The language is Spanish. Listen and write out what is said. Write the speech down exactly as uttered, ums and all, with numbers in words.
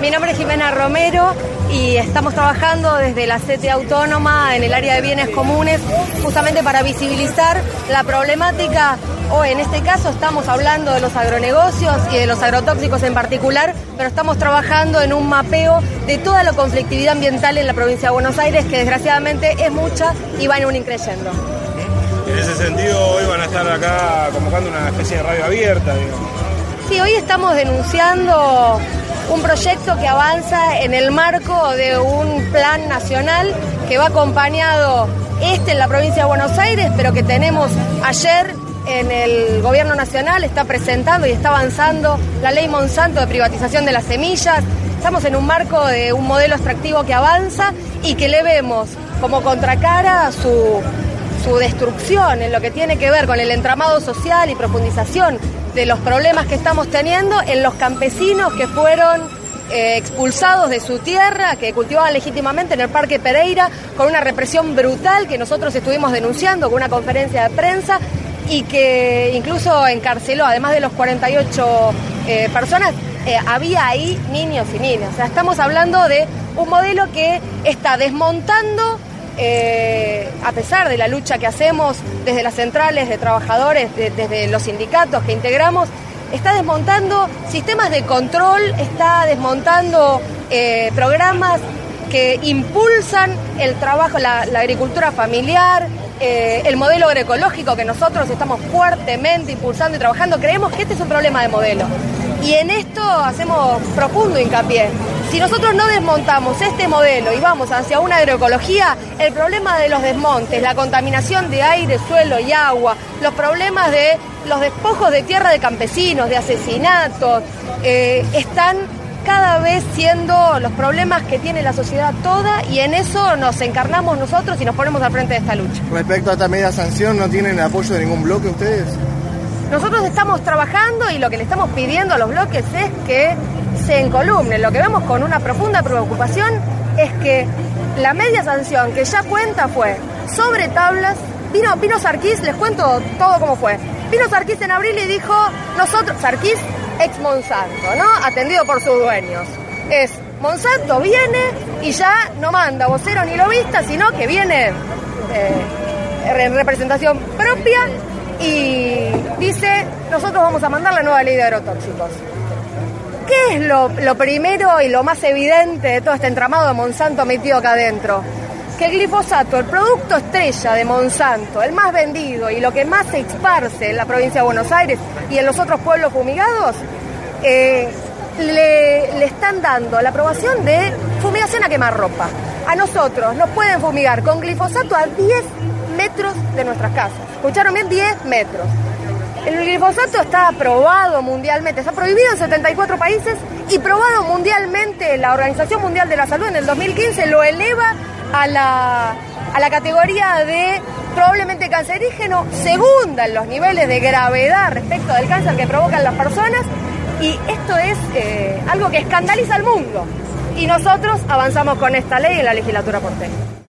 Mi nombre es Jimena Romero y estamos trabajando desde la C T Autónoma en el área de bienes comunes justamente para visibilizar la problemática, o en este caso estamos hablando de los agronegocios y de los agrotóxicos en particular, pero estamos trabajando en un mapeo de toda la conflictividad ambiental en la provincia de Buenos Aires, que desgraciadamente es mucha y va en un increyendo. En ese sentido, hoy van a estar acá convocando una especie de radio abierta, digamos. Sí, hoy estamos denunciando un proyecto que avanza en el marco de un plan nacional que va acompañado este en la provincia de Buenos Aires, pero que tenemos ayer en el gobierno nacional, está presentando y está avanzando la ley Monsanto de privatización de las semillas. Estamos en un marco de un modelo extractivo que avanza y que le vemos como contracara su, su destrucción en lo que tiene que ver con el entramado social y profundización de los problemas que estamos teniendo en los campesinos que fueron eh, expulsados de su tierra, que cultivaban legítimamente en el Parque Pereira, con una represión brutal que nosotros estuvimos denunciando con una conferencia de prensa y que incluso encarceló, además de los cuarenta y ocho eh, personas, eh, había ahí niños y niñas. O sea, estamos hablando de un modelo que está desmontando, Eh, a pesar de la lucha que hacemos desde las centrales de trabajadores, de, desde los sindicatos que integramos, está desmontando sistemas de control, está desmontando eh, programas que impulsan el trabajo, la, la agricultura familiar, eh, el modelo agroecológico que nosotros estamos fuertemente impulsando y trabajando. Creemos que este es un problema de modelo y en esto hacemos profundo hincapié. Si nosotros no desmontamos este modelo y vamos hacia una agroecología, el problema de los desmontes, la contaminación de aire, suelo y agua, los problemas de los despojos de tierra de campesinos, de asesinatos, eh, están cada vez siendo los problemas que tiene la sociedad toda, y en eso nos encarnamos nosotros y nos ponemos al frente de esta lucha. Respecto a esta media sanción, ¿no tienen el apoyo de ningún bloque ustedes? Nosotros estamos trabajando y lo que le estamos pidiendo a los bloques es que se encolumnen. Lo que vemos con una profunda preocupación es que la media sanción que ya cuenta fue sobre tablas. Vino Pino Sarkis, les cuento todo cómo fue. Pino Sarkis en abril y dijo, nosotros, Sarkis ex Monsanto, ¿no? Atendido por sus dueños. Es, Monsanto viene y ya no manda vocero ni lobista, sino que viene eh, en representación propia y dice, nosotros vamos a mandar la nueva ley de agrotóxicos. ¿Qué es lo, lo primero y lo más evidente de todo este entramado de Monsanto metido acá adentro? Que el glifosato, el producto estrella de Monsanto, el más vendido y lo que más se esparce en la provincia de Buenos Aires y en los otros pueblos fumigados, eh, le, le están dando la aprobación de fumigación a quemarropa. A nosotros nos pueden fumigar con glifosato a diez metros de nuestras casas. ¿Escucharon bien? diez metros. El glifosato está aprobado mundialmente, está prohibido en setenta y cuatro países y probado mundialmente. La Organización Mundial de la Salud en el dos mil quince lo eleva a la, a la categoría de probablemente cancerígeno, segunda en los niveles de gravedad respecto del cáncer que provocan las personas, y esto es eh, algo que escandaliza al mundo. Y nosotros avanzamos con esta ley en la legislatura porteña.